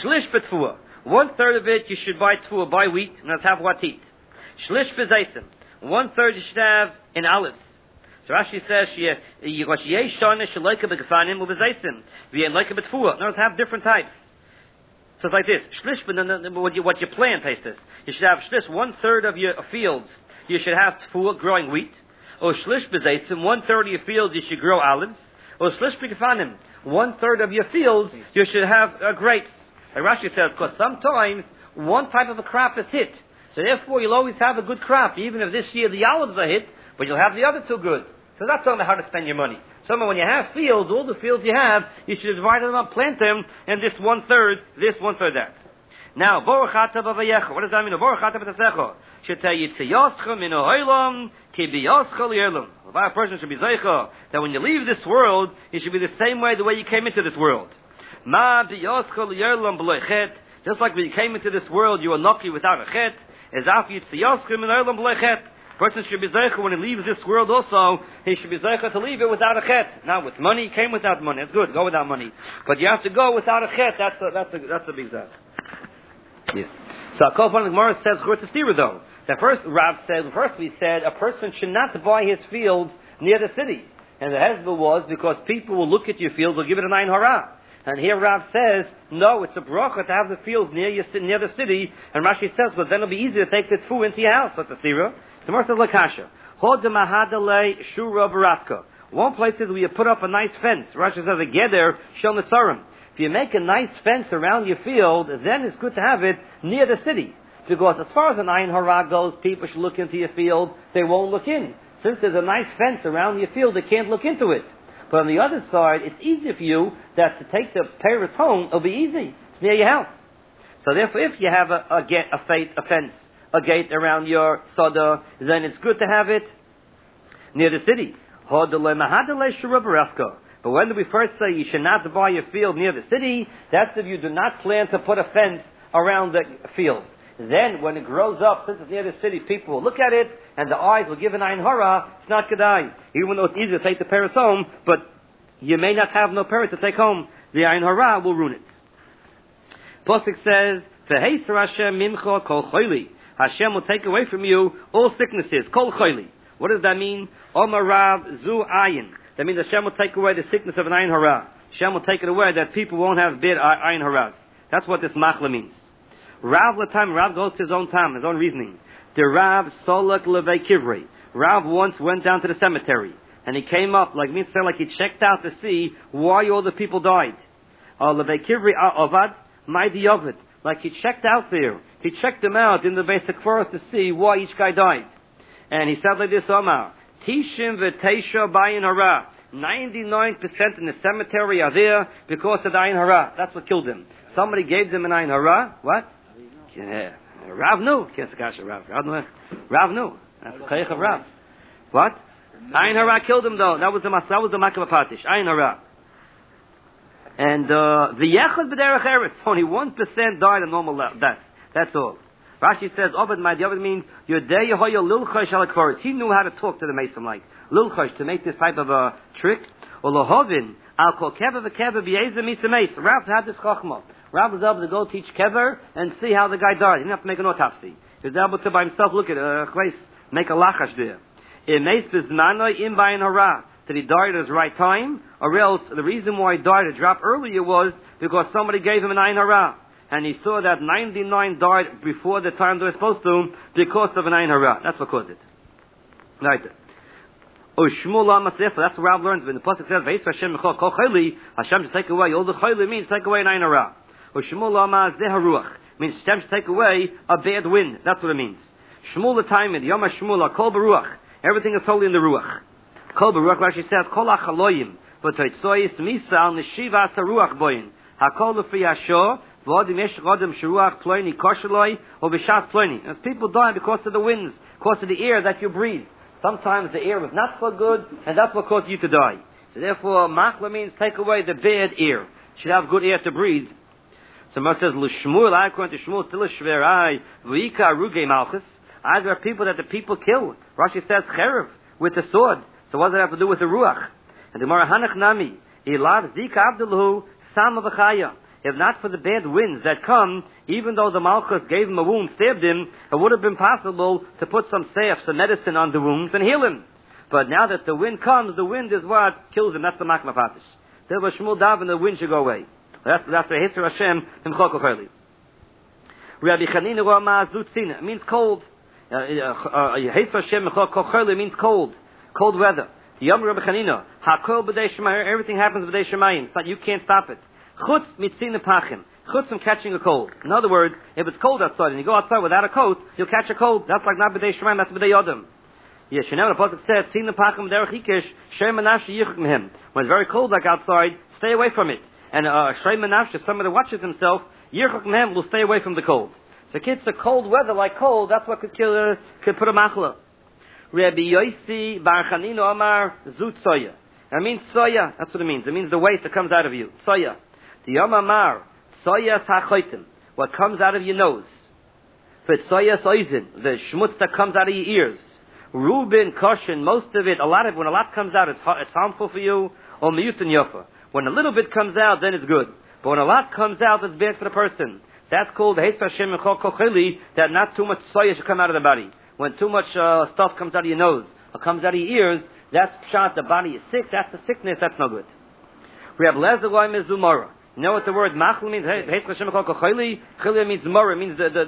Shlish betfuah. 1/3 of it you should buy tfuah, buy wheat, and that's half what to eat. Shlish bezeisim. 1/3 you should have in olives. So Rashi says, Those have different types. So it's like this. Shlish, what you plant, taste this. You should have shlish, 1/3 of your fields, you should have tfuah, growing wheat. Or shlish bezeisim, 1/3 of your fields, you should grow olives. Or shlish b'gefanim, 1/3 of your fields, you should have grapes. Like Rashi says, because sometimes one type of a crop is hit. So therefore you'll always have a good crop, even if this year the olives are hit, but you'll have the other two good. So that's talking about how to spend your money. So when you have fields, all the fields you have, you should divide them up, plant them, and this 1/3, this 1/3 that. Now, Baruch Ata B'Vayecha. What does that mean? Baruch Ata B'Tasecha. Should tell you, Tziyoscha Min Ha'olam Ki B'Yoscha L'Yelam. A person should be Zeicha, that when you leave this world, it should be the same way the way you came into this world. Ma B'Yoscha L'Yelam B'Loi Chet. Just like when you came into this world, you were lucky without a chet. As after you Tziyoscha Min Ha'olam B'Loi Chet. Person should be zeicha when he leaves this world also, he should be zeicha to leave it without a chet. Now with money, he came without money. It's good, go without money. But you have to go without a chet, that's a big zach. Yes. So Akofan Gemara says, Churtzastira though. First we said, a person should not buy his fields near the city. And the hezbollah was because people will look at your fields, will give it a 9 hara. And here Rav says, no, it's a bracha to have the fields near the city. And Rashi says, well, then it'll be easier to take the tfu into your house. That's a stira. The Gemara says, Lakasha. Shura Baratka. One place is where you put up a nice fence. Rashi says, a geder shel netzarim. If you make a nice fence around your field, then it's good to have it near the city. Because as far as an ayin hara goes, people should look into your field, they won't look in. Since there's a nice fence around your field, they can't look into it. But on the other side, it's easy for you that to take the parents home, it'll be easy. It's near your house. So therefore, if you have a fence, a gate around your soda, then it's good to have it near the city. But when do we first say you should not buy your field near the city? That's if you do not plan to put a fence around the field. Then, when it grows up, since it's near the city, people will look at it, and the eyes will give an ayin hara. It's not kedai. Even though it's easy to take the parents home, but you may not have no parents to take home. The ayin hara will ruin it. Pasuk says, "V'heisar Hashem mimcha kol chayli." Hashem will take away from you all sicknesses. Kol chayli. What does that mean? Omar Rav zu ayin. That means Hashem will take away the sickness of an ayin hara. Hashem will take it away that people won't have bad ayin haras. That's what this machla means. Rav Latam, Rav goes to his own time, his own reasoning. The Rav Solak Levei Kivri. Rav once went down to the cemetery, and he came up, like me saying, like he checked out to see why all the people died. Levei Kivri Avad, Maidi Ovid. Like he checked out there. He checked them out in the basic forest to see why each guy died. And he said like this, Omar, Tishim v'teisha bayin hara. 99% in the cemetery are there because of the ayin hara. That's what killed him. Somebody gave them an ayin hara. What? Yeah. Rav knew. Rav knew. That's the Chayach of Rav. What? Ayin hara killed him though. That was the Makav Patish. Ayin hara. And the Yechad b'derech eretz. Only 1% died a normal death. That's all. Rashi says, Obed my Ovid means Yodei Yehoya Lilchosh al Kvaris. He knew how to talk to the Mason like Lilchosh to make this type of a trick. Or Lohovin Al Kol Kever v'Kever b'Yezem Misameis. Rav had this chachma. Rav was able to go teach Kever and see how the guy died. He didn't have to make an autopsy. He was able to by himself look at a place, make a lachash there. Imeis bizmanoi im bayin hara. That he died at his right time, or else the reason why he died a drop earlier was because somebody gave him an ayin hara. And he saw that 99 died before the time they were supposed to because of an ayin hara. That's what caused it. Right. That's what Rav learns. When the pasuk says, Hashem should take away all the chayli means take away an ayin hara. Means Hashem should take away a bad wind. That's what it means. Shmuel the time in Yom HaShmuel, Kol Baruch. Everything is totally in the ruach. Kol Baruch actually says Kol HaChaloyim, but Toitzoyis Misa Neshiva Saruach Boyin. HaKol Lefi Hasho. As people die because of the winds, because of the air that you breathe. Sometimes the air was not so good, and that's what caused you to die. So therefore, machla means take away the bad air. You should have good air to breathe. So Moshe says, L'shmuel, according to Shmuel, still a shverai, v'ika arugei malchus. Either are people that the people kill. Rashi says, cherev, with the sword. So what does it have to do with the ruach? And the Gemara Hanach Nami, Ilav Zika Abdullahu, Sama v'chaya. if not for the bad winds that come, even though the Malchus gave him a wound, stabbed him, it would have been possible to put some salve, some medicine on the wounds and heal him. But now that the wind comes, the wind is what kills him. That's the Makma Patish. Therefore, Shmuel daven, the wind should go away. That's the Hitzer Hashem in Chokol Chayli. Rabbi Chanina Rama Zutzina means cold. Hitzer Hashem in Chokol Chayli means cold. Cold weather. The Yom Rabbi Chanina, Hakol B'dei Shemayim, everything happens B'dei Shemayim. It's not, you can't stop it. Chutz mitzina pachim. Chutz from catching a cold. In other words, if it's cold outside and you go outside without a coat, you'll catch a cold. That's like not B'dei Shemayim, that's B'dei Yodam. Yes, the Pasuk says, Tzina pachim derech hikish, Shem Menashe yichuk mehim. When it's very cold like outside, stay away from it. And Shem Menashe, somebody that watches himself, yichuk mehem, will stay away from the cold. So kids, the cold weather like cold, that's what could put a machla. Rabbi Yosi Bar Chanina Omar Zut Soya. That means soya. That's what it means. It means the waste that comes out of you. Soya. The Yom Amar Soya Sachoitim. What comes out of your nose. But soya soizin. The schmutz that comes out of your ears. Reuben, Koshin, most of it, when a lot comes out, it's harmful for you. Or Miyutin Yofa. When a little bit comes out, then it's good. But when a lot comes out, it's bad for the person. That's called the Hitzer Hashem and Chokol Chayli, that not too much soya should come out of the body. When too much stuff comes out of your nose or comes out of your ears, that's pshat, the body is sick, that's the sickness, that's no good. We have Lezer Loim Zumara. You know what the word Machl means? Hitzer Hashem and Chokol Chayli. Chayli means Zumara, means the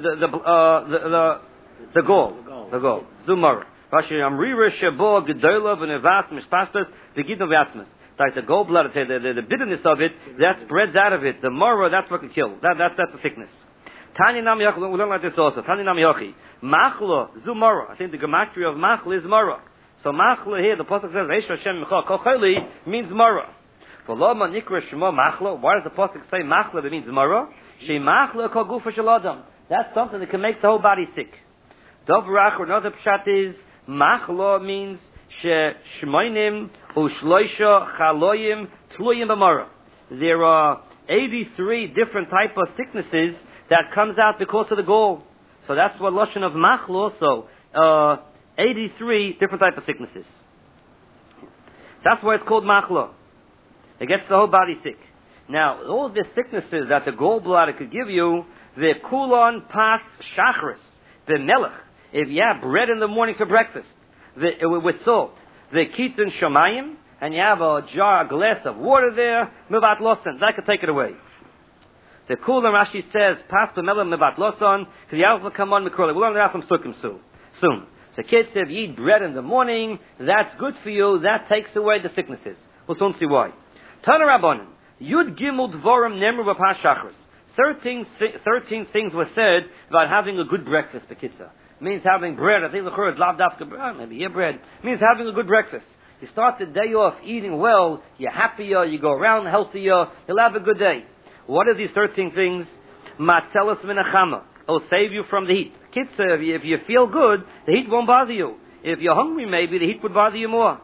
gall. The gall. Zumara. Rashi Amrira Shabo Gedola V'Nevas Mishpastas V'Gidno V'Atzmas. Like the gallbladder, the bitterness of it, that spreads out of it. The mora, that's what can kill. That's the sickness. Tani Nam Yochi, we learn like this also. Tani Nam Yochi. Machlo, Zumara. I think the gematria of Machl is Mara. So Machlo here, the Pasuk says, Eish Hashem Michal Kol Chayli, means Mara. V'loma Nikra Shema Machlo. Why does the Pasuk say Machlo that means Mara? She Machlo Kol Gufa Shel Adam. That's something that can make the whole body sick. Dovrach, or another pshat is, Machlo means Shmoinim Ushloisha Chaloyim Tluyim B'Mara. There are 83 different type of sicknesses that comes out because of the gall. So that's what Lashon of Machl also. 83 different type of sicknesses. That's why it's called Machlo. It gets the whole body sick. Now, all the sicknesses that the gallbladder could give you, the kulon pas shachris, the melech. If you have bread in the morning for breakfast, with salt, the kitun shomayim, and you have a glass of water there, mivat losan, that could take it away. The Kulam Rashi says, "Pas b'melam mivat losan." Because the will come on mikroli. We'll learn that from Sukkim soon. So kids, if you eat bread in the morning, that's good for you. That takes away the sicknesses. We'll soon see why. Tana Rabbanan Yud Gimel Dvorim Nemru V'Pas Shachris. 13 things were said about having a good breakfast. The kitzah means having bread. I think the Chur is lav dafka bread. Maybe here bread means having a good breakfast. You start the day off eating well. You're happier. You go around healthier. You'll have a good day. What are these 13 things? Matzelas minachama. It'll save you from the heat. Kids, if you feel good, the heat won't bother you. If you're hungry, maybe the heat would bother you more.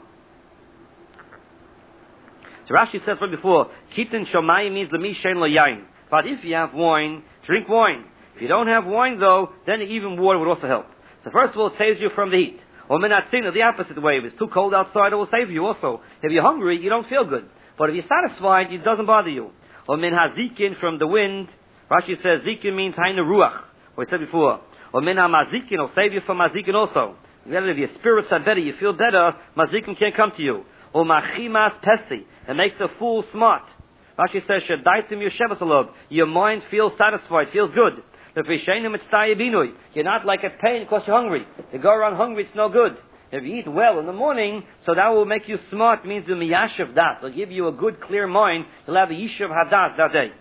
So Rashi says right before, Kitin Shomayim means Lemi Shein Lo Yain. But if you have wine, drink wine. If you don't have wine, though, then even water would also help. So first of all, it saves you from the heat. Or Minatzina, the opposite way. If it's too cold outside, it will save you also. If you're hungry, you don't feel good. But if you're satisfied, it doesn't bother you. Or Min HaZikin, from the wind. Rashi says Zikin means Hainu Ruach. What we said before. Or Min HaMazikin, will save you from Mazikin also. If your spirits are better, you feel better, Mazikin can't come to you. Or Machimas Pesi, it makes a fool smart. Rashi says, Shadaitim Yoshevasalov, your mind feels satisfied, feels good. You're not like at pain because you're hungry. You go around hungry, it's no good. If you eat well in the morning, so that will make you smart, means the miyashav das. It'll give you a good, clear mind. You'll have a yishav hadas that day.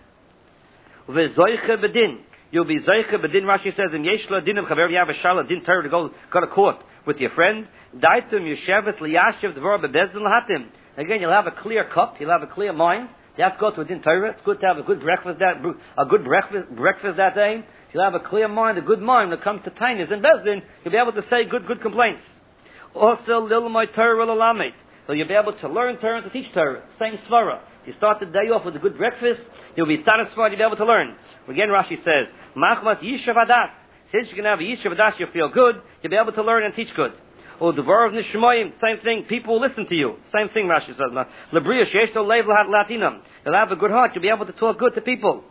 You'll be zoiche bedin. Rashi says, in yeshla din of chaver, you have a shala din Torah to go to court with your friend. Daitum yeshevet liyashav dvor bebezdin lahatim. Again, you'll have a clear cup. You'll have a clear mind. You have to go to a din Torah. It's good to have a good breakfast that day. You'll have a clear mind, a good mind when it comes to tainis and bezdin. You'll be able to say good complaints. Also, lilmai Torah l'lamet. So you'll be able to learn Torah and to teach Torah. Same svara. You start the day off with a good breakfast, you'll be satisfied, you'll be able to learn. Again, Rashi says, Machmas yishav adas. Since you can have a yishav adas, you'll feel good, you'll be able to learn and teach good. Or Dvar of Nishmoyim, same thing, people will listen to you. Same thing, Rashi says. Lebriya sheishto leiv latinam. You'll have a good heart, you'll be able to talk good to people.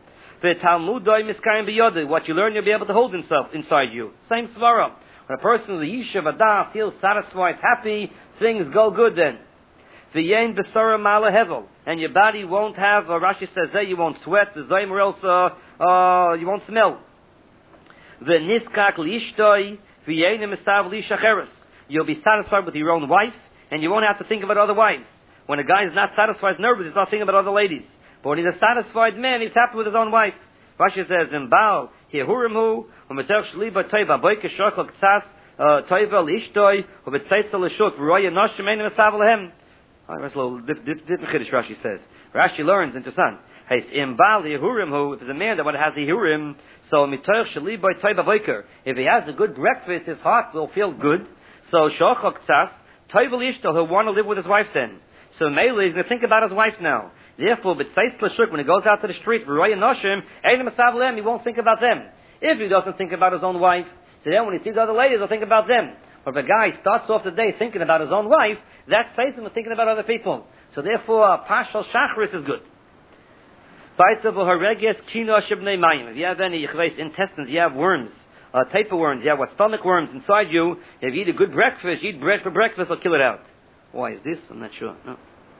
What you learn, you'll be able to hold inside you. Same svara. When a person is a yishuv adas, feels satisfied, happy, things go good then. V'yein b'sara mala hevel, and your body won't have. Rashi says that you won't sweat. The zayim or else you won't smell. V'niskak liishtoi v'yein misav lishacheres. You'll be satisfied with your own wife, and you won't have to think about other wives. When a guy is not satisfied, nervous, he's not thinking about other ladies. But when he's a satisfied man, he's happy with his own wife. Rashi says, in Baal, Hihurimhu, Umetzach Shliba Toiva, Boike Shokol Ktsas, Toiva Lishtoi, Ubetzeitza Lashuk, V'roya Noshim Ein Mesav Lehem. That's a little different Chiddush, Rashi says. Rashi learns, interesting. Hey, in Baal, Hihurimhu, if there's a man that has Hihurim, so Mitoch Shliba Toiva Boiker, if he has a good breakfast, his heart will feel good. So Shokol Ktsas, Toiva Lishtoi, he'll want to live with his wife then. So Mele is going to think about his wife now. Therefore, when he goes out to the street, he won't think about them. If he doesn't think about his own wife, so then when he sees other ladies, he'll think about them. But if a guy starts off the day thinking about his own wife, that saves him thinking about other people. So therefore, Pashal Shachris is good. If you have any intestines, you have worms, tapeworms, you have stomach worms inside you, if you eat a good breakfast, eat bread for breakfast, it'll kill it out. Why is this? I'm not sure. No.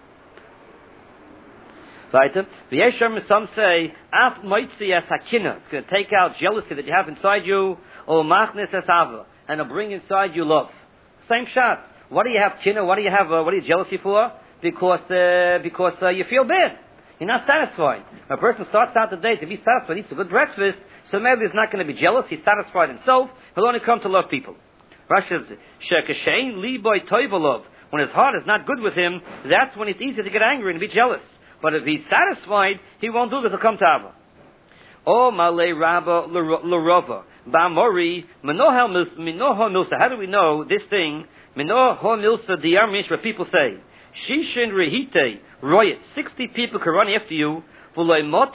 Some say, it's going to take out jealousy that you have inside you, and it'll bring inside you love. Same shot. What do you have kina? What do you have? What are you jealousy for? Because you feel bad. You're not satisfied. When a person starts out the day to be satisfied, eats a good breakfast, so maybe he's not going to be jealous. He's satisfied himself. He'll only come to love people. Rashi says, when his heart is not good with him, that's when it's easy to get angry and be jealous. But if he's satisfied, he won't do this. He'll come to Ava. Oh, Malay Rabba Larova. Bamori, Minoha Milsa. How do we know this thing? Minoha Milsa Diarmish, where people say, Shishin Rehite, Royet, 60 people can run after you, and they're not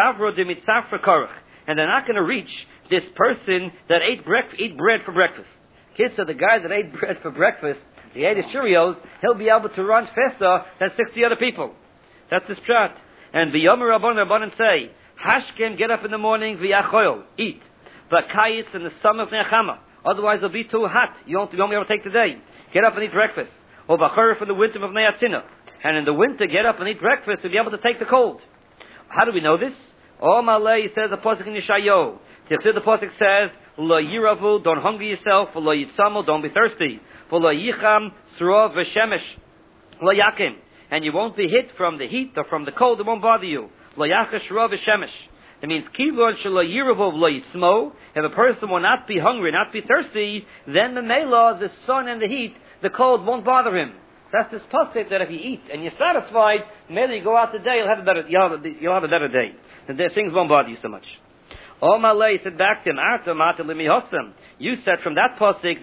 going to reach this person that ate bread for breakfast. Kids, so the guy that ate bread for breakfast, he ate his Cheerios, he'll be able to run faster than 60 other people. That's the pshat. And the Yomer Rabbanan say, Hashkem, get up in the morning, v'yachoil, eat. V'kayitz in the summer of Nechama. Otherwise it'll be too hot. You won't be able to take the day. Get up and eat breakfast. Or v'chorif in the winter of Neatzina. And in the winter, get up and eat breakfast to be able to take the cold. How do we know this? Oh, Malay says the Pasuk in Yeshayahu. The Pasuk says, Lo yiravu, don't hunger yourself. Lo yitzamu, don't be thirsty. Lo yicham, srov v'shemesh. Lo yakim. And you won't be hit from the heat or from the cold, it won't bother you. Lo yachash srov v'shemesh. It means, Kivon shelo yiravu lo yitzmo. If a person will not be hungry, not be thirsty, then the Mela, the sun and the heat, the cold won't bother him. So that's this pasuk that if you eat and you're satisfied, maybe you go out today, you'll have a better day. And things won't bother you so much. Oh Malay said back to him, you said from that pasuk,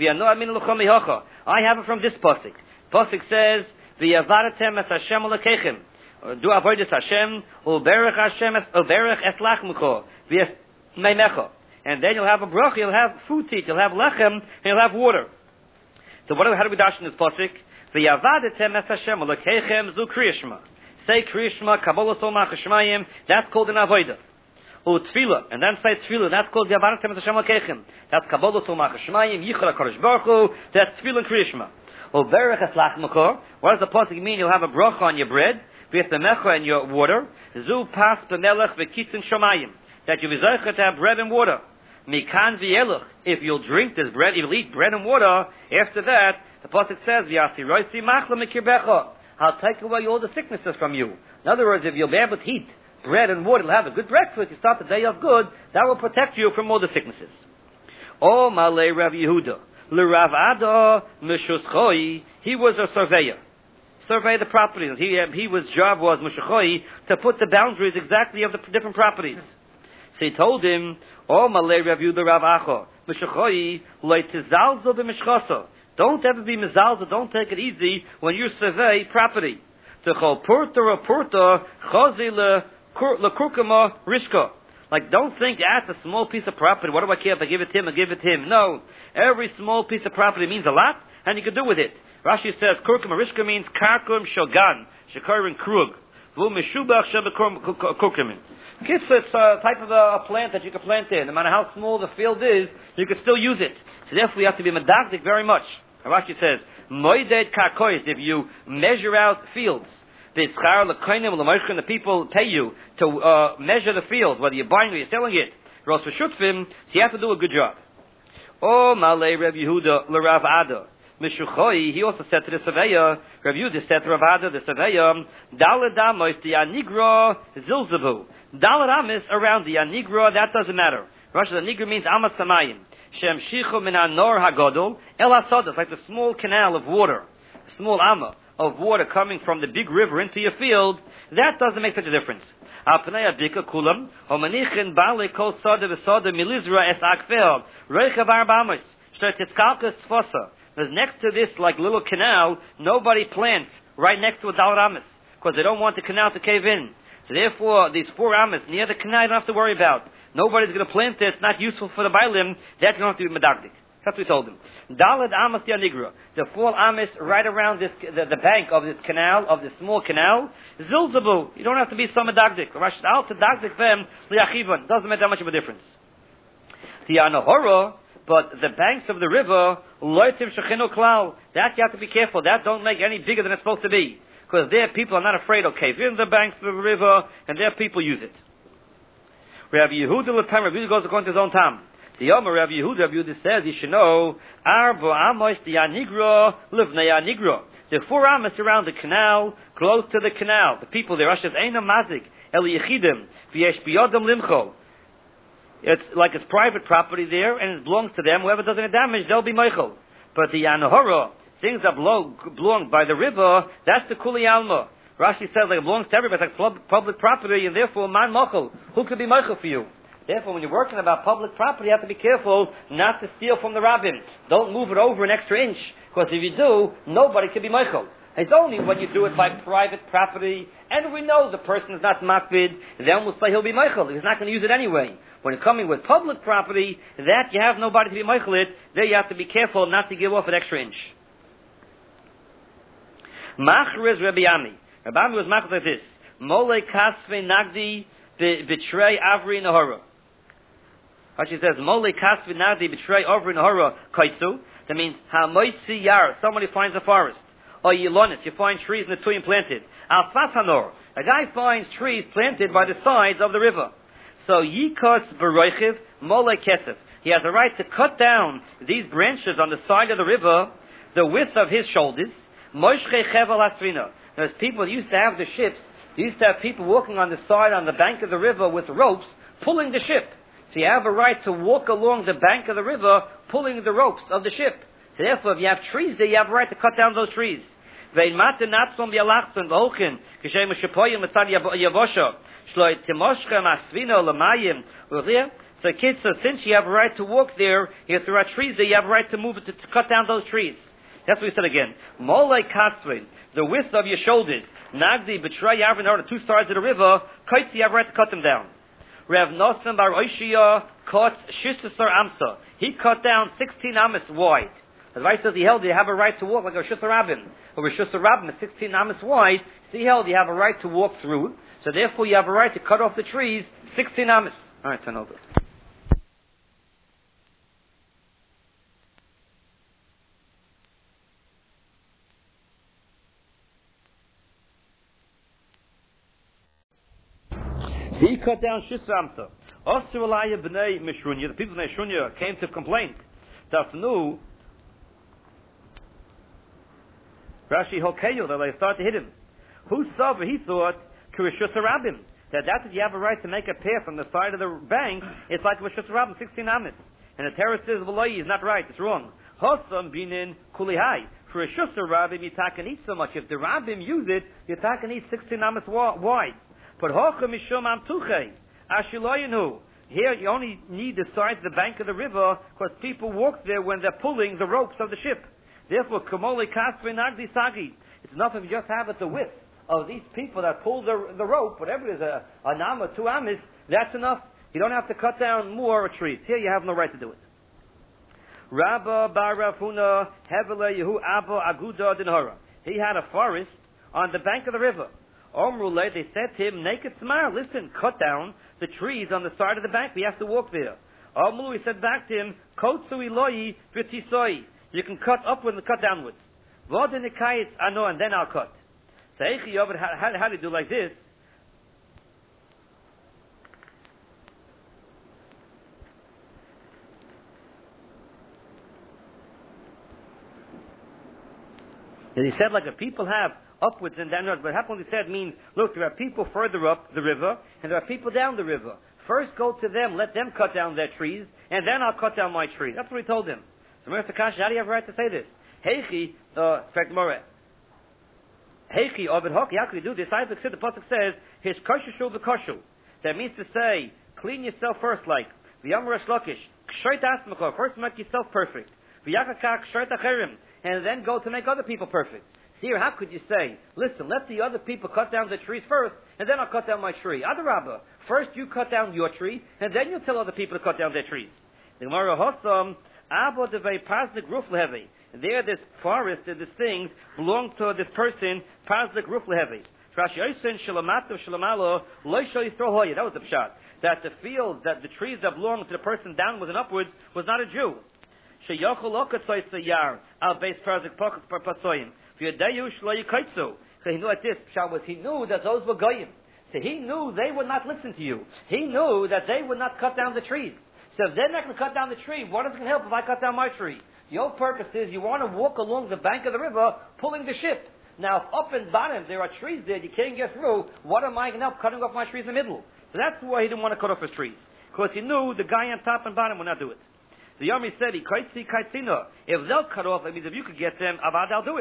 I have it from this pasuk. Pasuk says, V'yavadatem es Hashem alekechem. Do avodas Hashem, uberech Hashem uberech es lachmucho, v'yesmeimecho. And then you'll have a bracha, you'll have food to eat, you'll have lechem, and you'll have water. So how do we dash in this pasuk? V'yavadatem es Hashem alekechem zu kriyashma. Say kriyashma, kabbalah solmach hashmayim, that's called an avodah. Tefillah, and then say tefillah, that's called v'yavadatem es Hashem alekechem. That's kabbalah solmach hashmayim, yichra kodesh baruch hu, that's tefillah and kriyashma. What does the pasuk mean? You'll have a bracha on your bread, v'yesmecha and your water. Zu pas b'melech v'kitzin shomayim. That you'll be zeicha to have bread and water. Mikan v'yelech. If you'll drink this bread, you'll eat bread and water. After that, the pasuk says, V'yasi roisi machla mikirbecha. I'll take away all the sicknesses from you. In other words, if you'll be able to eat bread and water, you'll have a good breakfast, you start the day off good, that will protect you from all the sicknesses. Oh, Malay Rav Yehuda. L'Rav Ada Meshuschoi, he was a surveyor. Survey the properties. His job was Meshuschoi to put the boundaries exactly of the different properties. So he told him, "Oh, Malay Rav Yehuda Rav Acha Meshuschoi leitizalzo b'mishchasa. Don't ever be mizalzo. Don't take it easy when you survey property. Techol purta rapurta chazi lekurkama rishka." Like, don't think, it's a small piece of property. What do I care if I give it to him or give it to him? No. Every small piece of property means a lot, and you can do with it. Rashi says, Kurkum Arishka means Karkum Shogan, Shekar and Krug. It's a type of a plant that you can plant there. No matter how small the field is, you can still use it. So therefore we have to be medagdik very much. Rashi says, Moeded karkois, if you measure out fields, the people pay you to measure the field, whether you're buying or you're selling it. Ros v'shutfim, so you have to do a good job. Oh, Malay Reb Yehuda l'Rav Ada. Mishuchoi, he also said to the surveyor, Reb Yehuda said to Rav Ada, the surveyor, Daled Amos, the Anigra Zilzabu. Daled Amos around the Anigra, that doesn't matter. Rashi, the Anigra means Amas Samayim. Shem Shichu min Anor Hagodol, El Asodas, like the small canal of water, small Amma of water coming from the big river into your field, that doesn't make such a difference. There's next to this, like little canal, nobody plants right next to a Daled Amos, because they don't want the canal to cave in. So therefore, these 4 Amos near the canal, you don't have to worry about. Nobody's going to plant it, it's not useful for the Bailim, that you don't have to be medagdik. That's what we told him. Daled Amos Yanigra. The 4 Amos right around this, the bank of this canal, of this small canal. Zilzabu. You don't have to be so medagdik. Rashi al tedagdik them liachivan. Doesn't make that much of a difference. The Anahora, but the banks of the river, loitim shechino klal. That you have to be careful. That don't make any bigger than it's supposed to be. Because there people are not afraid of cave in the banks of the river, and there people use it. Rabbi Yehuda Latam, Rabbi Yehuda goes according to his own time. The Yomer Rabbi Yehuda says, you should know, Arba Amos the Yanigra, Livnei Yanigra. The 4 Amos around the canal, close to the canal. The people there, Rashi says, Eina Mazik, Eli Yechidim, V'yesh Biyodam Limcho. It's like it's private property there, and it belongs to them. Whoever does any damage, they'll be Meichel. But the Yanahora, things that belong by the river, that's the Kuli Alma. Rashi says like it belongs to everybody, it's like public property, and therefore, man Meichel. Who could be Meichel for you? Therefore, when you're working about public property, you have to be careful not to steal from the rabbin. Don't move it over an extra inch, because if you do, nobody can be meichel. It's only when you do it by private property, and we know the person is not makbid, then we'll say he'll be meichel. He's not going to use it anyway. When you're coming with public property, that you have nobody to be meichel it, there you have to be careful not to give off an extra inch. Machriz Rabbi Ami. Rabbi Ami was machriz like this. Mole kasve nagdi betrei avri nahara. Rashi says, Mole kasvi nadi betray over in hora kaitzu. That means, ha-moitzi yar, somebody finds a forest. Or yilonis, you find trees in the tuyim planted. Al-fas hanor, a guy finds trees planted by the sides of the river. So, yikos beroichiv mole kesef. He has a right to cut down these branches on the side of the river, the width of his shoulders. Moshche chevel asrina. There's people used to have the ships, they used to have people walking on the side, on the bank of the river with ropes, pulling the ship. So you have a right to walk along the bank of the river, pulling the ropes of the ship. So therefore, if you have trees there, you have a right to cut down those trees. So kids, so since you have a right to walk there, if there are trees there, you have a right to move it, to cut down those trees. That's what we said again. Molei katzvin, the width of your shoulders. Nagdi betray yavin on the 2 sides of the river. Kaitzi, you have a right to cut them down. Rav Nosson bar Oishia cut Shisasar Amsa. He cut down 16 Amos wide. The Rai says he held you have a right to walk like a Shusar Rabbin. Or a Shusar Rabbin is 16 Amos wide. So he held you have a right to walk through. So therefore you have a right to cut off the trees 16 Amos. Alright, turn over. He cut down Shisramsa. Osiralaya b'nei Mishrunya, the people of Mishrunya came to complaint. Tafnu, Rashi Hokeyu, that they started to hit him. Who saw, he thought, Kirishus Arabim, that you have a right to make a pair from the side of the bank, it's like Kirishus Arabim, 16 Amis. And the terrorist says, V'loi is not right, it's wrong. Hossam binin kulihai. For a Shusar Rabbim, you can eat so much. If the Rabbim use it, you can eat 16 Amis wide. But here you only need the sides of the bank of the river because people walk there when they're pulling the ropes of the ship. Therefore, it's enough if you just have it the width of these people that pull the rope, whatever it is, a nam or 2 amis, that's enough. You don't have to cut down more trees. Here you have no right to do it. Rabba bar Rafuna Hevele Yehu Abba Aguda Dinhara. He had a forest on the bank of the river. Omrule, they said to him, naked smile, listen, cut down the trees on the side of the bank. We have to walk there. Omru, he said back to him, Kotsu Iloi V'tisoi. You can cut upward and cut downwards. V'odinikayis ano, and then I'll cut. So how do you do like this? And he said, like, if people have upwards and downwards, but happily said means, look, there are people further up the river, and there are people down the river. First go to them, let them cut down their trees, and then I'll cut down my tree. That's what he told him. So, Mr. Kash, how do you have a right to say this? Heichi, Heichi, Ovid Hoki, how can you do this? I said, the Pasuk says, his kosher the kosher. That means to say, clean yourself first, like, V'yamar Shlokish, Kshoit Asmako, first make yourself perfect. V'yakakak, Kshoit Acherim, and then go to make other people perfect. Here, how could you say, listen, let the other people cut down the trees first, and then I'll cut down my tree. Adarabba, first you cut down your tree, and then you tell other people to cut down their trees. The Gemara Hossam, Abo devei Pazlik Ruf Lehevi. There, this forest, this things, belong to this person, Pazlik Ruf Lehevi. That was the pshat. That the field, that the trees that belonged to the person downwards and upwards was not a Jew. So he knew like this, pshat was, he knew that those were goyim. So he knew they would not listen to you. He knew that they would not cut down the trees. So if they're not going to cut down the tree, what is going to help if I cut down my tree? The whole purpose is you want to walk along the bank of the river pulling the ship. Now, if up and bottom there are trees there, you can't get through, what am I going to help cutting off my trees in the middle? So that's why he didn't want to cut off his trees. Because he knew the guy on top and bottom would not do it. The Yami said, if they'll cut off, that means if you could get them, Avad, I'll do it.